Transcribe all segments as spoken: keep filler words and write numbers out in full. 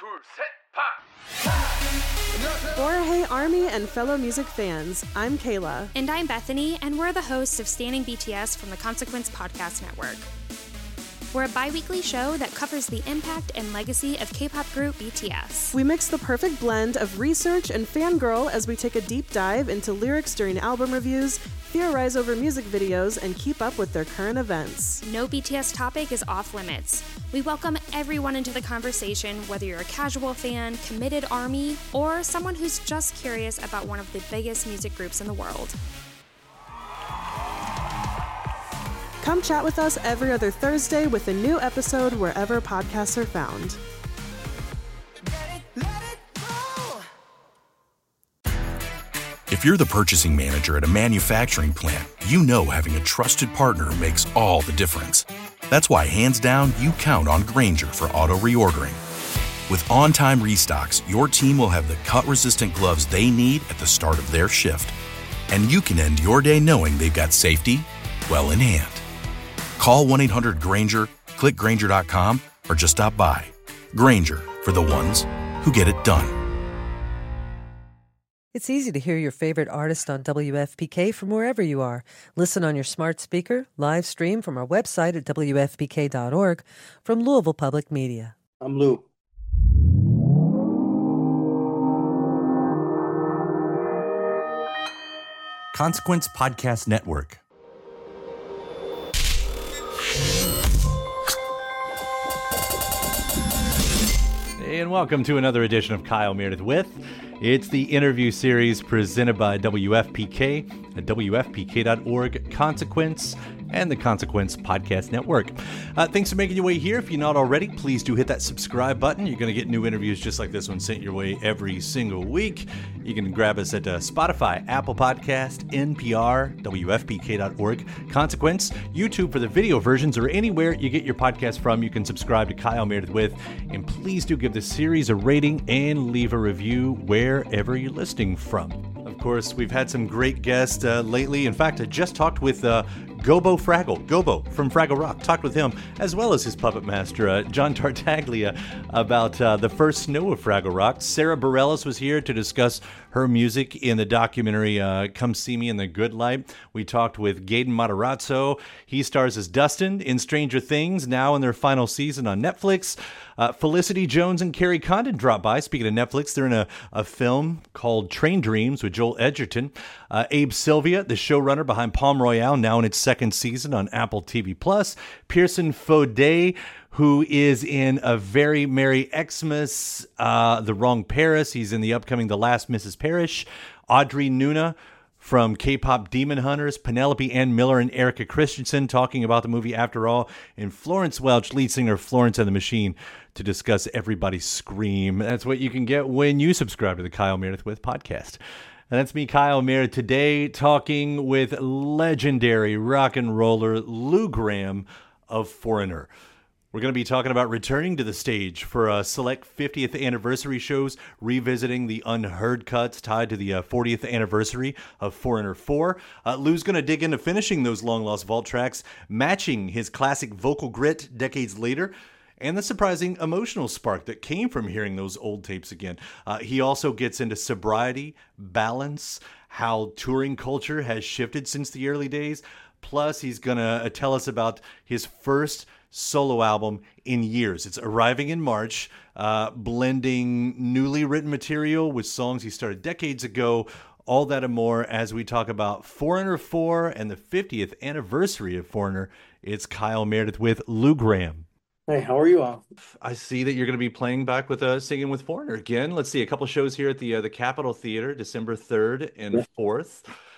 둘, 셋, 파! Or hey Army and fellow music fans, I'm Kayla. And I'm Bethany, and we're the hosts of Standing B T S from the Consequence Podcast Network. We're a bi-weekly show that covers the impact and legacy of K-pop group B T S. We mix the perfect blend of research and fangirl as we take a deep dive into lyrics during album reviews, theorize over music videos, and keep up with their current events. No B T S topic is off limits. We welcome everyone into the conversation, whether you're a casual fan, committed ARMY, or someone who's just curious about one of the biggest music groups in the world. Come chat with us every other Thursday with a new episode wherever podcasts are found. If you're the purchasing manager at a manufacturing plant, you know having a trusted partner makes all the difference. That's why, hands down, you count on Grainger for auto reordering. With on-time restocks, your team will have the cut-resistant gloves they need at the start of their shift. And you can end your day knowing they've got safety well in hand. Call one eight hundred Grainger, click Grainger dot com, or just stop by. Grainger, for the ones who get it done. It's easy to hear your favorite artist on W F P K from wherever you are. Listen on your smart speaker, live stream from our website at W F P K dot org. From Louisville Public Media. I'm Lou. Consequence Podcast Network. And welcome to another edition of Kyle Meredith With. It's the interview series presented by W F P K at W F P K dot org, Consequence, and the Consequence Podcast Network. Uh, thanks for making your way here. If you're not already, please do hit that subscribe button. You're going to get new interviews just like this one sent your way every single week. You can grab us at uh, Spotify, Apple Podcast, N P R, W F P K dot org, Consequence, YouTube for the video versions, or anywhere you get your podcast from. You can subscribe to Kyle Meredith With, and please do give the series a rating and leave a review wherever you're listening from. Of course, we've had some great guests uh, lately. In fact, I just talked with uh, Gobo Fraggle, Gobo from Fraggle Rock, talked with him, as well as his puppet master, uh, John Tartaglia, about uh, the first snow of Fraggle Rock. Sarah Bareilles was here to discuss her music in the documentary uh, Come See Me in the Good Light. We talked with Gaten Matarazzo. He stars as Dustin in Stranger Things, now in their final season on Netflix. Uh, Felicity Jones and Carrie Condon dropped by. Speaking of Netflix, they're in a, a film called Train Dreams with Joel Edgerton. Uh, Abe Sylvia, the showrunner behind Palm Royale, now in its second season on Apple T V Plus. Pearson Faudet, who is in A Very Merry Xmas, uh, The Wrong Paris. He's in the upcoming The Last Missus Parrish. Audrey Nuna from K-pop Demon Hunters, Penelope Ann Miller and Erica Christensen talking about the movie After All, and Florence Welch, lead singer of Florence and the Machine, to discuss Everybody Scream. That's what you can get when you subscribe to the Kyle Meredith With podcast. And that's me, Kyle Meredith, today talking with legendary rock and roller Lou Gramm of Foreigner. We're going to be talking about returning to the stage for uh, select fiftieth anniversary shows, revisiting the unheard cuts tied to the uh, fortieth anniversary of Foreigner four. Uh, Lou's going to dig into finishing those long-lost vault tracks, matching his classic vocal grit decades later, and the surprising emotional spark that came from hearing those old tapes again. Uh, he also gets into sobriety, balance, how touring culture has shifted since the early days. Plus, he's going to tell us about his first solo album in years. It's arriving in March, uh, blending newly written material with songs he started decades ago. All that and more as we talk about Foreigner four and the fiftieth anniversary of Foreigner. It's Kyle Meredith with Lou Gramm. Hey, how are you all? I see that you're going to be playing back with uh, Singing with Foreigner again. Let's see, a couple shows here at the uh, the Capitol Theater, December third and fourth.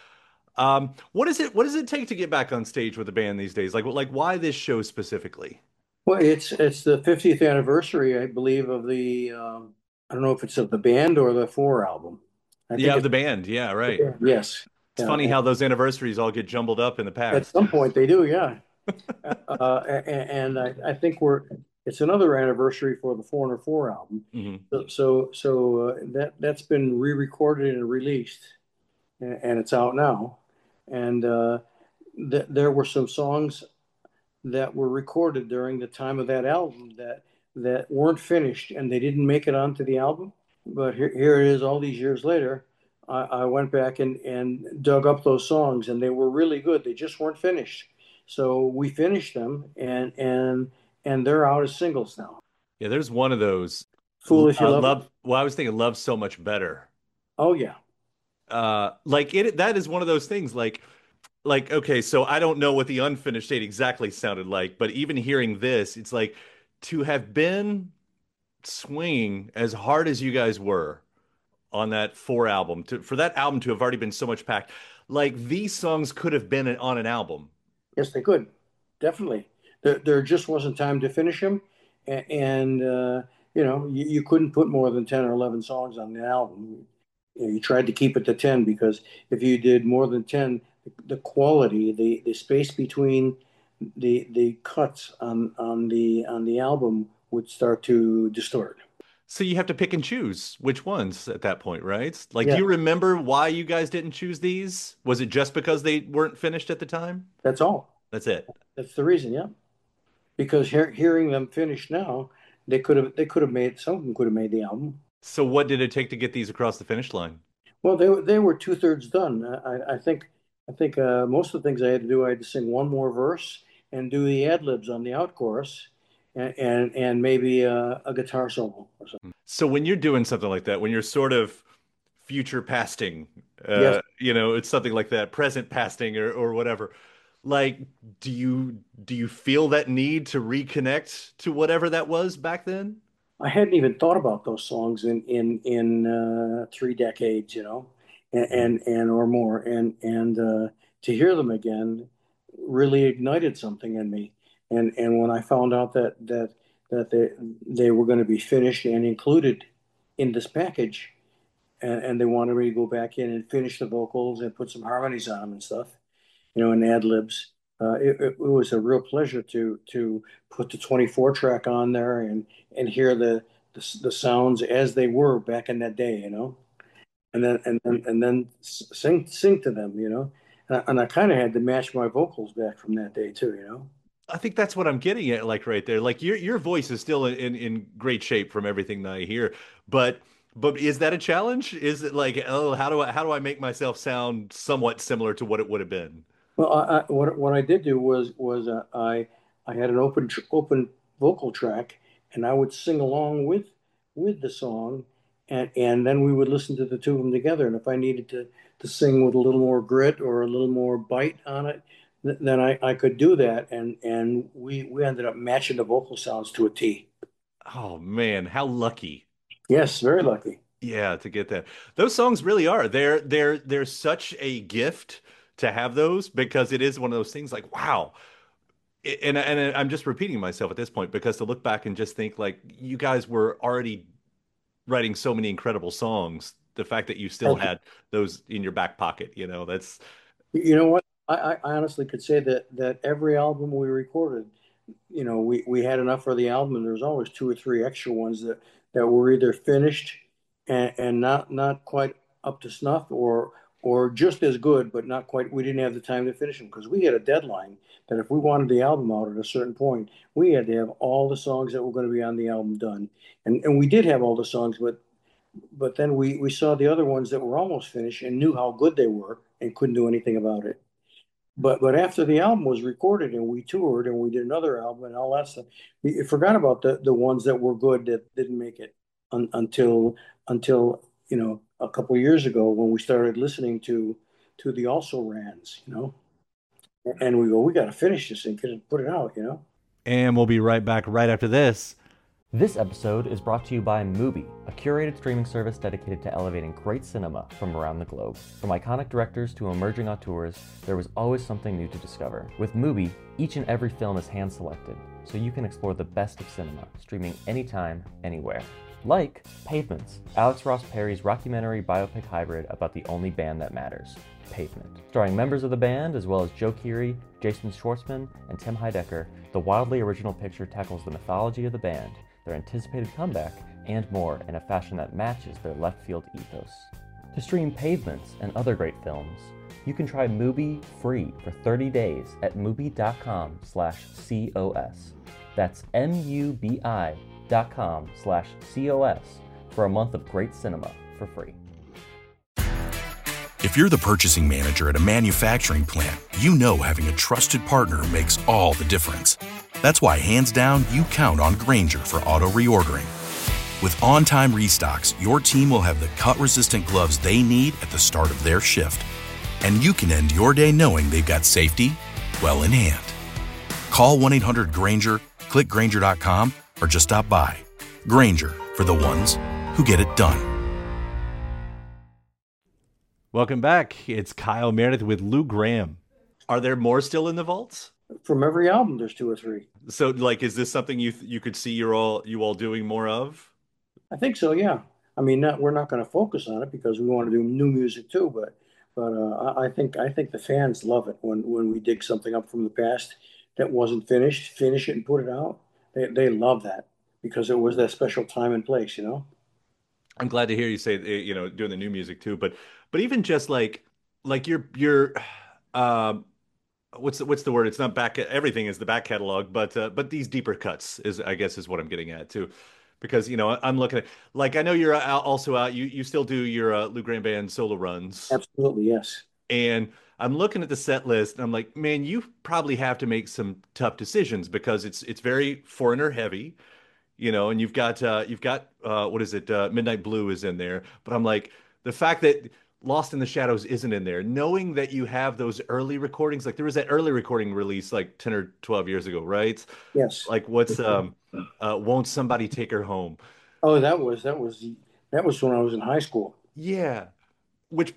Um, what is it? What does it take to get back on stage with the band these days? Like, like why this show specifically? Well, it's it's the fiftieth anniversary, I believe, of the um, I don't know if it's of the band or the Four album. I think Yeah, of it's, the band. Yeah, right. yes. It's Yeah, funny how those anniversaries all get jumbled up in the at past. some point they do, yeah. uh, and and I, I think we're it's another anniversary for the Foreigner Four album. Mhm. So so, so uh, that that's been re-recorded and released, and, and it's out now. And uh, th- there were some songs that were recorded during the time of that album that that weren't finished and they didn't make it onto the album. But here, here it is all these years later. I, I went back and, and dug up those songs, and they were really good. They just weren't finished. So we finished them, and and and they're out as singles now. Yeah, there's one of those. Fool If You uh, Love. love well, I was thinking Love So Much Better. Oh, yeah. Uh, like it, that is one of those things like, like, okay, so I don't know what the unfinished state exactly sounded like, but even hearing this, it's like to have been swinging as hard as you guys were on that four album, to, for that album to have already been so much packed, like these songs could have been on an album. Yes, they could. Definitely. There, there just wasn't time to finish them. And, and uh, you know, you, you couldn't put more than ten or eleven songs on the album. You know, you tried to keep it to ten because if you did more than ten, the quality, the, the space between the the cuts on, on the on the album would start to distort. So you have to pick and choose which ones at that point, right? Like, Yeah. do you remember why you guys didn't choose these? Was it just because they weren't finished at the time? That's all. That's it. That's the reason, yeah. Because hear, hearing them finished now, they could have they could have made some of them could have made the album. So what did it take to get these across the finish line? Well, they were they were two thirds done. I, I think I think uh, most of the things I had to do, I had to sing one more verse and do the ad libs on the out chorus, and and, and maybe a, a guitar solo or something. So when you're doing something like that, when you're sort of future pasting, uh, Yes. you know, it's something like that, present pasting or, or whatever. Like, do you do you feel that need to reconnect to whatever that was back then? I hadn't even thought about those songs in in in uh, three decades, you know, and and, and or more, and and uh, to hear them again really ignited something in me. And and when I found out that that that they they were going to be finished and included in this package, and, and they wanted me to go back in and finish the vocals and put some harmonies on them and stuff, you know, and ad libs. Uh, it, it was a real pleasure to to put the twenty-four track on there and and hear the, the the sounds as they were back in that day, you know, and then and then and then sing sing to them, you know, and I, and I kind of had to match my vocals back from that day too, you know. I think that's what I'm getting at, like right there. Like your your voice is still in in great shape from everything that I hear, but but is that a challenge? Is it like, oh, how do I how do I make myself sound somewhat similar to what it would have been? Well, I, I, what what I did do was was uh, I I had an open tr- open vocal track, and I would sing along with with the song, and and then we would listen to the two of them together. And if I needed to to sing with a little more grit or a little more bite on it, th- then I, I could do that. And and we we ended up matching the vocal sounds to a T. Oh man, how lucky. Yes, very lucky. Yeah, to get that. Those songs really are. They're they're they're such a gift to have those, because it is one of those things like, wow. And and I'm just repeating myself at this point, because to look back and just think like you guys were already writing so many incredible songs. The fact that you still Okay. had those in your back pocket, you know, that's You know what? I, I honestly could say that that every album we recorded, you know, we, we had enough for the album, and there's always two or three extra ones that, that were either finished and, and not not quite up to snuff, or or just as good, but not quite. We didn't have the time to finish them because we had a deadline that if we wanted the album out at a certain point, we had to have all the songs that were going to be on the album done. And and we did have all the songs, but but then we, we saw the other ones that were almost finished and knew how good they were and couldn't do anything about it. But but after the album was recorded and we toured and we did another album and all that stuff, we forgot about the, the ones that were good that didn't make it un, until until you know a couple of years ago when we started listening to to the Also Rans, you know, and we go, we got to finish this and get it, put it out, you know. And we'll be right back right after this. This episode is brought to you by Mubi, a curated streaming service dedicated to elevating great cinema from around the globe. From iconic directors to emerging auteurs, there was always something new to discover. With Mubi, each and every film is hand-selected, so you can explore the best of cinema, streaming anytime, anywhere. Like Pavements, Alex Ross Perry's rockumentary biopic hybrid about the only band that matters, Pavement. Starring members of the band, as well as Joe Keery, Jason Schwartzman, and Tim Heidecker, the wildly original picture tackles the mythology of the band, their anticipated comeback, and more in a fashion that matches their left-field ethos. To stream Pavements and other great films, you can try Mubi free for thirty days at mubi.com slash COS. That's M-U-B-I dot com slash C O S for a month of great cinema for free. If you're the purchasing manager at a manufacturing plant, you know having a trusted partner makes all the difference. That's why, hands down, you count on Grainger for auto reordering. With on-time restocks, your team will have the cut-resistant gloves they need at the start of their shift. And you can end your day knowing they've got safety well in hand. Call one eight hundred Grainger, click Grainger dot com, or just stop by. Grainger, for the ones who get it done. Welcome back. It's Kyle Meredith with Lou Gramm. Are there more still in the vaults? From every album, there's two or three. So, like, is this something you you could see you're all you all doing more of? I think so, yeah. I mean, not, we're not going to focus on it because we want to do new music too. But but uh, I think I think the fans love it when when we dig something up from the past that wasn't finished, finish it and put it out. They they love that because it was that special time and place, you know. I'm glad to hear you say, you know, doing the new music too, but but even just like like your your um what's the, what's the word? It's not back. Everything is the back catalog, but uh, but these deeper cuts is, I guess, is what I'm getting at too, because you know I'm looking at, like, I know you're out, also out. You you still do your uh, Lou Gramm Band solo runs. Absolutely, yes. And I'm looking at the set list, and I'm like, man, you probably have to make some tough decisions because it's it's very Foreigner heavy. You know, and you've got uh, you've got uh, what is it? Uh, Midnight Blue is in there, but I'm like, the fact that Lost in the Shadows isn't in there, knowing that you have those early recordings, like there was that early recording release like ten or twelve years ago, right? Yes. Like what's um, uh, Won't Somebody Take Her Home? Oh, that was that was that was when I was in high school. Yeah, which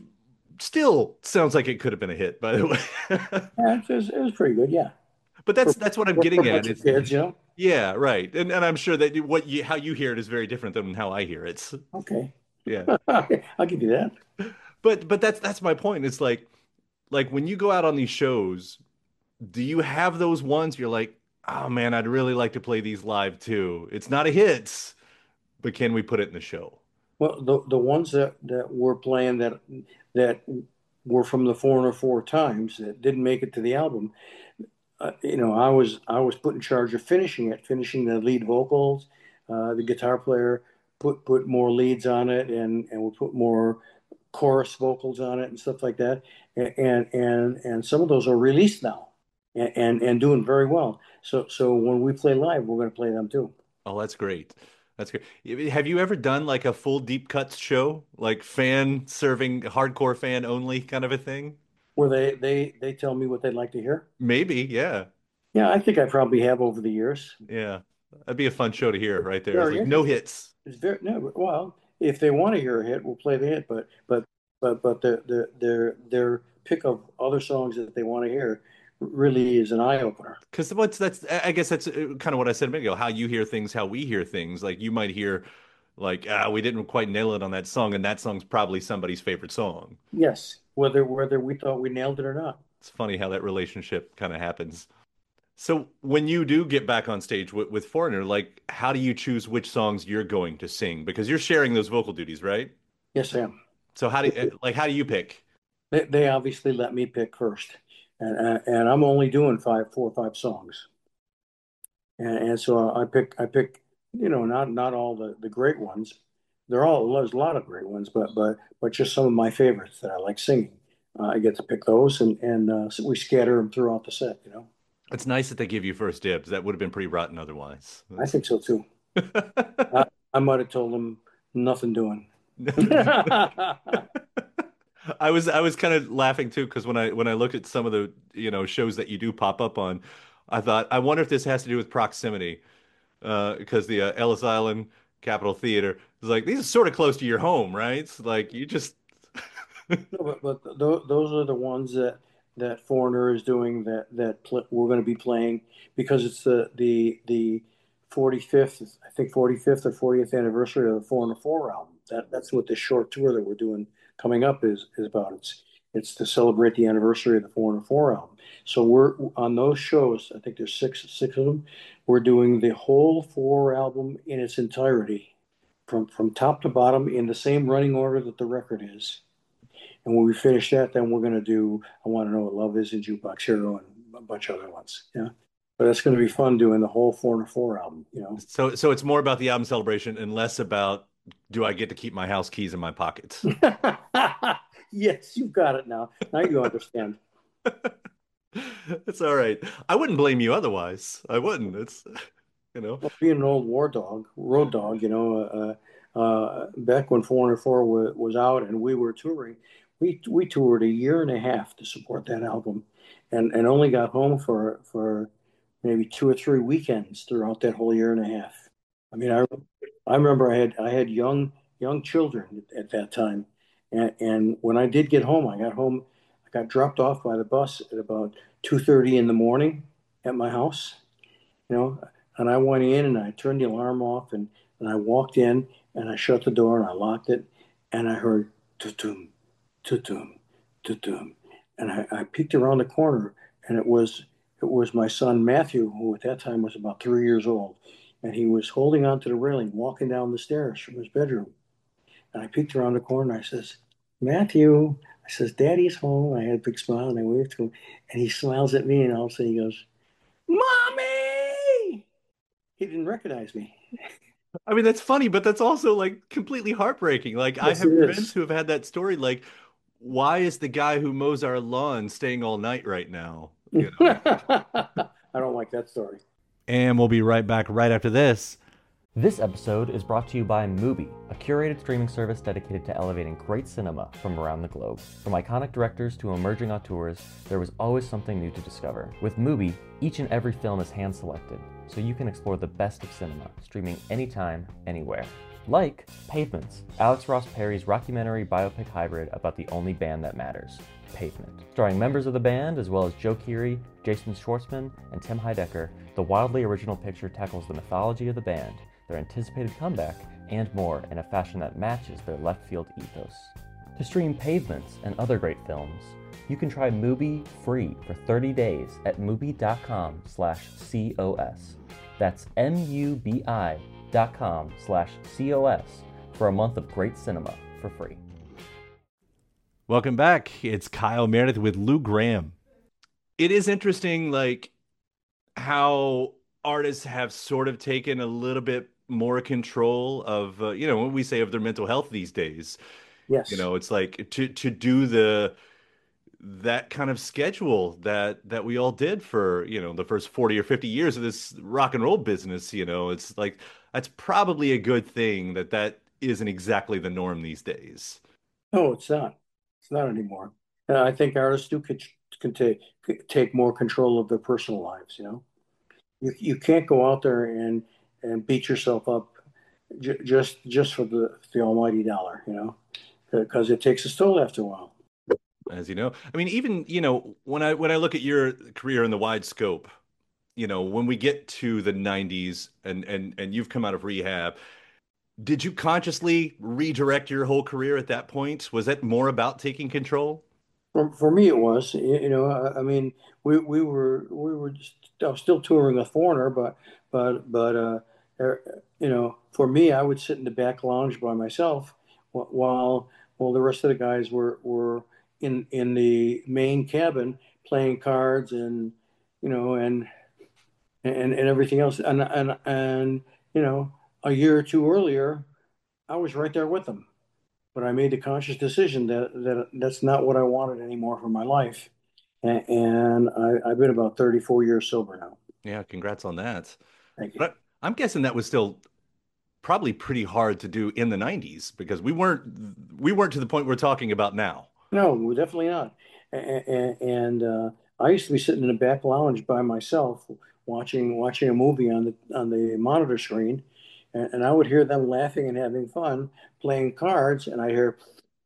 still sounds like it could have been a hit, by the way. Yeah, it was, it was pretty good, yeah. But that's For, that's what I'm for, getting for at. Is, kids, you know. Yeah, right. And and I'm sure that you- what you how you hear it is very different than how I hear it. Okay. Yeah. I'll give you that. But but that's that's my point. It's like like when you go out on these shows, do you have those ones you're like, oh man, I'd really like to play these live too. It's not a hit, but can we put it in the show? Well, the the ones that that we're playing that that were from the Foreigner four times that didn't make it to the album. Uh, you know, I was I was put in charge of finishing it, finishing the lead vocals. Uh, the guitar player put put more leads on it, and and we put more chorus vocals on it and stuff like that. And and and some of those are released now, and and, and doing very well. So so when we play live, we're going to play them too. Oh, that's great. That's great. Have you ever done like a full deep cuts show, like fan serving, hardcore fan only kind of a thing? Where they they they tell me what they'd like to hear. Maybe, yeah. Yeah, I think I probably have over the years. Yeah, that'd be a fun show to hear right there. Very It's like no hits. It's very no. Well, if they want to hear a hit, we'll play the hit. But but but but the, the their their pick of other songs that they want to hear really is an eye opener. Because what's that's I guess that's kind of what I said a minute ago. How you hear things, how we hear things. Like you might hear, like, ah, we didn't quite nail it on that song, and that song's probably somebody's favorite song. Yes, whether whether we thought we nailed it or not. It's funny how that relationship kind of happens. So when you do get back on stage with, with Foreigner, like, how do you choose which songs you're going to sing? Because you're sharing those vocal duties, right? Yes, I am. So how do you, like, how do you pick? They, they obviously let me pick first, and uh, and I'm only doing five, four or five songs, and, and so I pick I pick you know not not all the, the great ones. There are all there's a lot of great ones, but but but just some of my favorites that I like singing. Uh, I get to pick those, and and uh, so we scatter them throughout the set. You know. It's nice that they give you first dibs. That would have been pretty rotten otherwise. I think so too. I, I might have told them nothing doing. I was I was kind of laughing too because when I when I looked at some of the you know shows that you do pop up on, I thought I wonder if this has to do with proximity, uh, because the uh, Ellis Island Capitol Theater is like these are sort of close to your home, right? It's like you just No, but but th those are the ones that that Foreigner is doing that that pl we're going to be playing because it's the the the forty-fifth, I think forty-fifth or fortieth anniversary of the Foreigner four album. That that's what this short tour that we're doing coming up is is about. It's it's to celebrate the anniversary of the Foreigner four album. So we're on those shows. I think there's six six of them. We're doing the whole four album in its entirety, from from top to bottom in the same running order that the record is. And when we finish that, then we're going to do I Want to Know What Love Is in Jukebox Hero and a bunch of other ones. Yeah. but it's going to be fun doing the whole four and four album, you know. So so it's more about the album celebration and less about do I get to keep my house keys in my pockets? Yes, you've got it now. Now you understand. It's all right. I wouldn't blame you otherwise. I wouldn't. It's you know. Well, being an old war dog, road dog, you know, uh, uh, back when four and four was, was out and we were touring, we we toured a year and a half to support that album, and and only got home for for maybe two or three weekends throughout that whole year and a half. I mean, I I remember I had I had young young children at that time, and and when I did get home, I got home, I got dropped off by the bus at about two thirty in the morning at my house, you know, and I went in and I turned the alarm off and and I walked in and I shut the door and I locked it, and I heard tutum tutum tutum, and I, I peeked around the corner and it was it was my son Matthew, who at that time was about three years old, and he was holding onto the railing, walking down the stairs from his bedroom. And I peeked around the corner and I says, Matthew, I says, Daddy's home. I had a big smile and I waved to him. And he smiles at me and all of a sudden he goes, Mommy! He didn't recognize me. I mean, that's funny, but that's also like completely heartbreaking. Like I Yes, have it friends is. who have had that story. Like, why is the guy who mows our lawn staying all night right now? You know? I don't like that story. And we'll be right back right after this. This episode is brought to you by Mubi, a curated streaming service dedicated to elevating great cinema from around the globe. From iconic directors to emerging auteurs, there was always something new to discover. With Mubi, each and every film is hand-selected, so you can explore the best of cinema, streaming anytime, anywhere. Like Pavements, Alex Ross Perry's rockumentary biopic hybrid about the only band that matters, Pavement. Starring members of the band as well as Joe Keery, Jason Schwartzman, and Tim Heidecker, the wildly original picture tackles the mythology of the band, their anticipated comeback, and more in a fashion that matches their left-field ethos. To stream Pavements and other great films, you can try Mubi free for thirty days at mubi.com slash COS. That's M-U-B-I dot com slash COS for a month of great cinema for free. Welcome back. It's Kyle Meredith with Lou Gramm. It is interesting, like, how artists have sort of taken a little bit more control of, uh, you know, when we say of their mental health these days. Yes. You know, it's like to to do the that kind of schedule that that we all did for, you know, the first forty or fifty years of this rock and roll business, you know, it's like that's probably a good thing that that isn't exactly the norm these days. No, it's not. It's not anymore. And I think artists do can, can take take more control of their personal lives, you know. You you can't go out there and and beat yourself up j just just for the the almighty dollar, you know, because it takes a toll after a while. As you know, I mean, even, you know, when I when I look at your career in the wide scope, you know, when we get to the nineties and and and you've come out of rehab, did you consciously redirect your whole career at that point? Was that more about taking control? For, for me, it was, you you know, I, I mean, we, we were, we were just, I was still touring with Foreigner, but, but, but, uh, er, you know, for me, I would sit in the back lounge by myself wh- while, while the rest of the guys were, were in, in the main cabin playing cards and, you know, and, and, and everything else. And, and, and, you know, a year or two earlier, I was right there with them. But I made the conscious decision that, that that's not what I wanted anymore for my life. And, and I, I've been about thirty-four years sober now. Yeah, congrats on that. Thank you. But I'm guessing that was still probably pretty hard to do in the nineties because we weren't we weren't to the point we're talking about now. No, definitely not. And, and uh, I used to be sitting in the back lounge by myself watching watching a movie on the on the monitor screen, and, and I would hear them laughing and having fun playing cards, and I hear,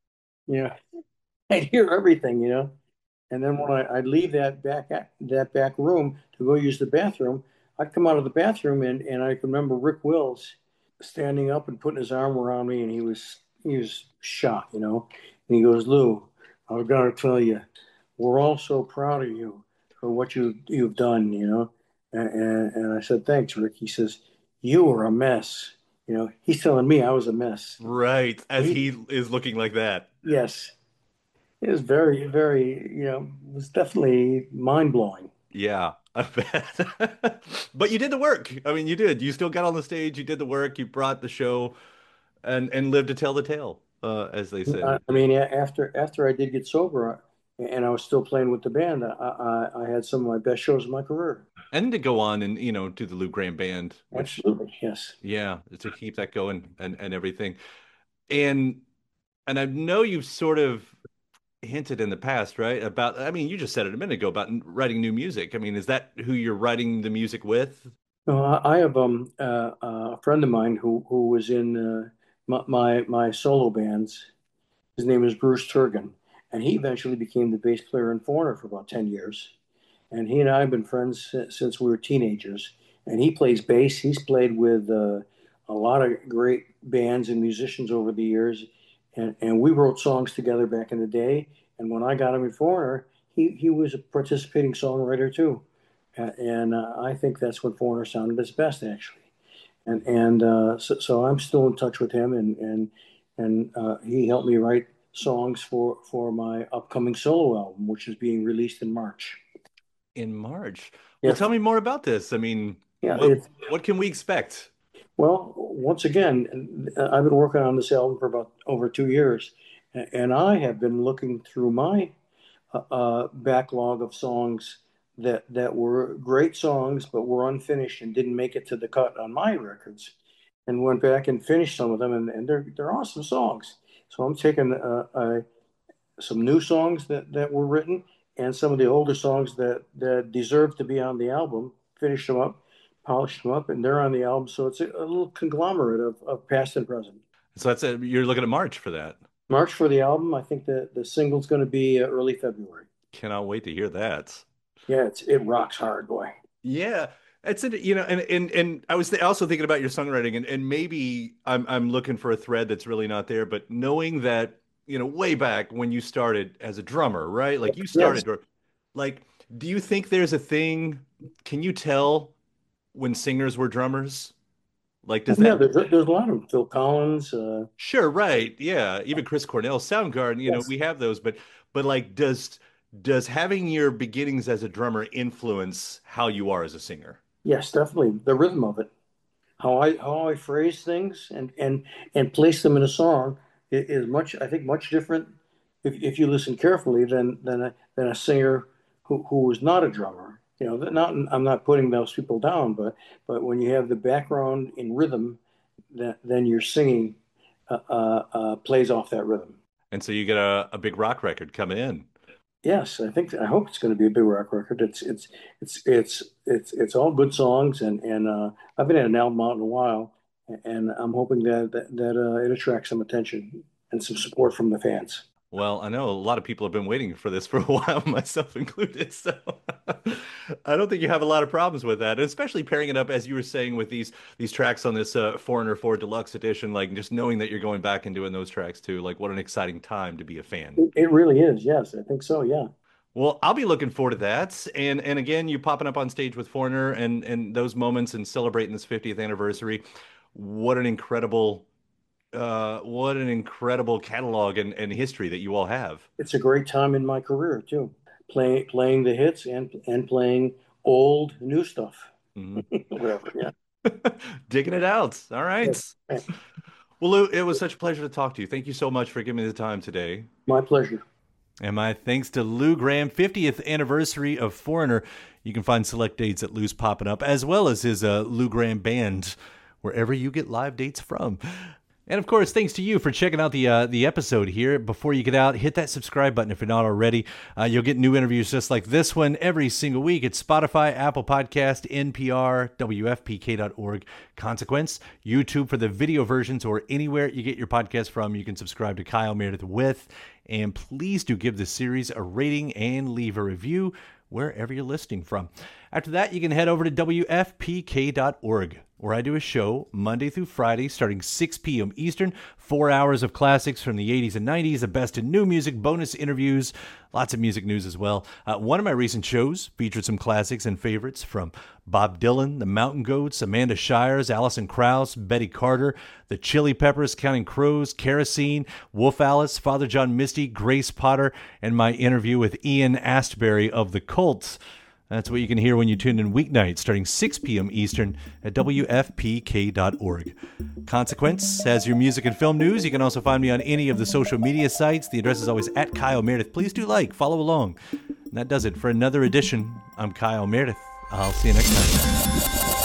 you know, I'd hear everything, you know. And then when I, I'd leave that back that back room to go use the bathroom, I'd come out of the bathroom and, and I can remember Rick Wills standing up and putting his arm around me, and he was he was shocked, you know. And he goes, Lou, I've got to tell you, we're all so proud of you for what you you've done, you know. And, and, and I said, thanks, Rick. He says, you were a mess. You know, he's telling me I was a mess. Right, as He- he is looking like that. Yes. It was very, very, you know, it was definitely mind blowing. Yeah, I bet. But you did the work. I mean, you did. You still got on the stage. You did the work. You brought the show, and and lived to tell the tale, uh, as they say. I, I mean, a- after after I did get sober, uh, and I was still playing with the band, I, I, I had some of my best shows of my career. And to go on and you know do the Lou Graham Band, which Absolutely, yes. yeah, to keep that going and and everything. And and I know you've sort of hinted in the past, right? About, I mean, you just said it a minute ago about writing new music. I mean, is that who you're writing the music with? No, I I have um uh, a friend of mine who who was in uh, my, my my solo bands. His name is Bruce Turgan, and he eventually became the bass player in Foreigner for about ten years. And he and I have been friends si- since we were teenagers. And he plays bass. He's played with uh, a lot of great bands and musicians over the years. And, and we wrote songs together back in the day. And when I got him in Foreigner, he, he was a participating songwriter too. Uh, and uh, I think that's when Foreigner sounded its best, actually. And and uh, so, so I'm still in touch with him, and and and uh, he helped me write songs for for my upcoming solo album, which is being released in March. In March. Well, Yes, tell me more about this. I mean, yeah. what It's, what can we expect? well, once again, uh, I've been working on this album for about over two years, a- and I have been looking through my uh, uh, backlog of songs that that were great songs but were unfinished and didn't make it to the cut on my records, and went back and finished some of them, and, and they're they're awesome songs. So I'm taking uh, uh, some new songs that that were written and some of the older songs that that deserve to be on the album, finished them up, polished them up, and they're on the album. So it's a, a little conglomerate of, of past and present. So that's a, you're looking at March for that. March for the album. I think that the single's going to be uh, early February. Cannot wait to hear that. Yeah, it's it rocks hard, boy. Yeah, it's it, you know, and and and I was th also thinking about your songwriting, and and maybe I'm I'm looking for a thread that's really not there, but knowing that, you know, way back when you started as a drummer, right? Like you Yes. started, or like, do you think there's a thing? Can you tell when singers were drummers? Like, does Yeah, that? there's, there's a lot of them. Phil Collins. Uh, Sure, right. Yeah, even Chris Cornell, Soundgarden, you know, yes. we have those, but but like does does having your beginnings as a drummer influence how you are as a singer? Yes, definitely. The rhythm of it. How I how I phrase things and and and place them in a song i- is much, I think, much different if, if you listen carefully than than a, than a singer who who is not a drummer. You know, that not I'm not putting those people down, but but when you have the background in rhythm, that then your singing uh, uh, uh, plays off that rhythm. And so you get a, a big rock record coming in. Yes, I think I hope it's going to be a big rock record. It's it's it's it's it's it's all good songs, and and uh, I've been at an album out in a while, and I'm hoping that that, that uh, it attracts some attention and some support from the fans. Well, I know a lot of people have been waiting for this for a while, myself included. So I don't think you have a lot of problems with that, and especially pairing it up as you were saying with these these tracks on this uh, Foreigner four Deluxe Edition. Like just knowing that you're going back and doing those tracks too. Like what an exciting time to be a fan. It, it really is. Yes, I think so. Yeah. Well, I'll be looking forward to that. And and again, you popping up on stage with Foreigner and and those moments and celebrating this fiftieth anniversary. What an incredible uh what an incredible catalog and, and history that you all have. It's a great time in my career too, playing playing the hits and and playing old new stuff. Mhm. Whatever. Yeah. Digging it out. All right. Yeah. Well, Lou, it was such a pleasure to talk to you. Thank you so much for giving me the time today. My pleasure. And my thanks to Lou Graham, fiftieth anniversary of Foreigner. You can find select dates at Lou's Popping Up, as well as his uh, Lou Graham Band, wherever you get live dates from. And of course, thanks to you for checking out the uh, the episode here. Before you get out, hit that subscribe button if you're not already. Uh, you'll get new interviews just like this one every single week at Spotify, Apple Podcast, N P R, W F P K dot org, Consequence, YouTube for the video versions, or anywhere you get your podcast from. You can subscribe to Kyle Meredith With. And please do give this series a rating and leave a review wherever you're listening from. After that, you can head over to W F P K dot org, where I do a show Monday through Friday starting six p m Eastern, four hours of classics from the eighties and nineties, the best in new music, bonus interviews, lots of music news as well. Uh, one of my recent shows featured some classics and favorites from Bob Dylan, the Mountain Goats, Amanda Shires, Alison Krauss, Betty Carter, the Chili Peppers, Counting Crows, Kerosene, Wolf Alice, Father John Misty, Grace Potter, and my interview with Ian Astbury of the Colts. That's what you can hear when you tune in weeknights starting six p.m. Eastern at W F P K dot org. Consequence has your music and film news. You can also find me on any of the social media sites. The address is always at Kyle Meredith. Please do like, follow along. And that does it for another edition. I'm Kyle Meredith. I'll see you next time.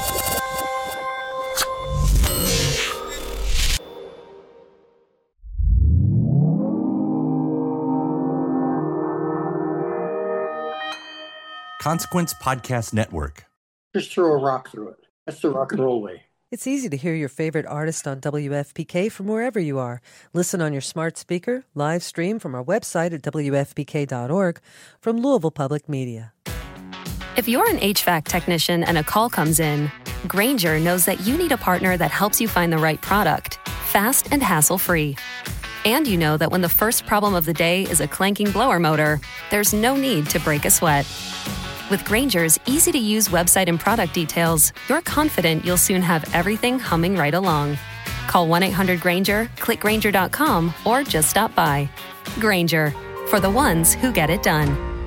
Consequence Podcast Network. Just throw a rock through it. That's the rock and roll way. It's easy to hear your favorite artist on W F P K from wherever you are. Listen on your smart speaker, live stream from our website at W F P K dot org, from Louisville Public Media. If you're an H V A C technician and a call comes in, Grainger knows that you need a partner that helps you find the right product, fast and hassle-free. And you know that when the first problem of the day is a clanking blower motor, there's no need to break a sweat. With Grainger's easy-to-use website and product details, you're confident you'll soon have everything humming right along. Call one eight hundred Grainger, click Grainger dot com, or just stop by. Grainger, for the ones who get it done.